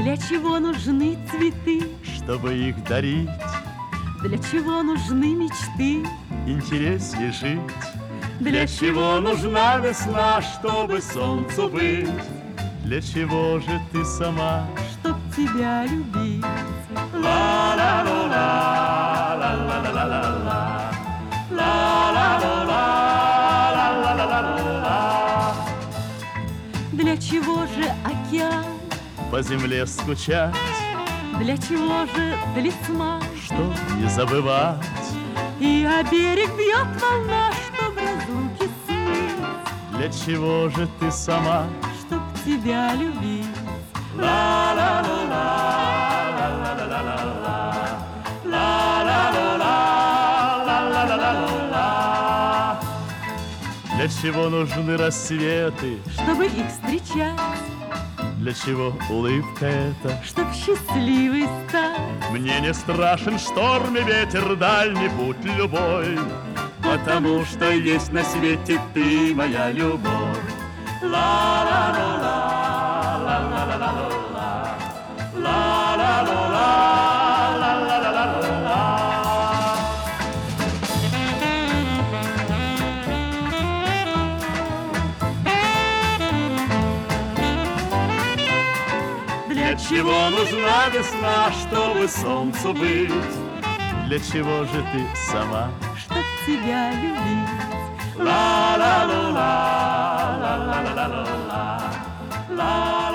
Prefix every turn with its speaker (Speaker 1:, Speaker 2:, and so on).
Speaker 1: Для чего нужны цветы?
Speaker 2: Чтобы их дарить,
Speaker 1: Для чего нужны мечты?
Speaker 2: интереснее жить.
Speaker 1: Для чего
Speaker 2: нужна весна, чтобы солнцу быть? Для чего же ты сама?
Speaker 1: Чтоб тебя любить. Для чего же океан?
Speaker 2: По земле скучать,
Speaker 1: Для чего же талисман?
Speaker 2: чтоб не забывать.
Speaker 1: И о берег бьет волна, чтоб разлуки смыть,
Speaker 2: Для чего же ты сама?
Speaker 1: чтоб тебя любить.
Speaker 2: Для чего нужны рассветы?
Speaker 1: Чтобы их встречать,
Speaker 2: Для чего улыбка эта?
Speaker 1: чтоб счастливый стать.
Speaker 2: Мне не страшен шторм и ветер, дальний путь любой, потому что есть на свете ты, моя любовь. Для чего нужна весна, чтобы солнцу быть? Для чего же ты сама?
Speaker 1: Чтоб тебя любить.
Speaker 2: La la la la la la la la la la.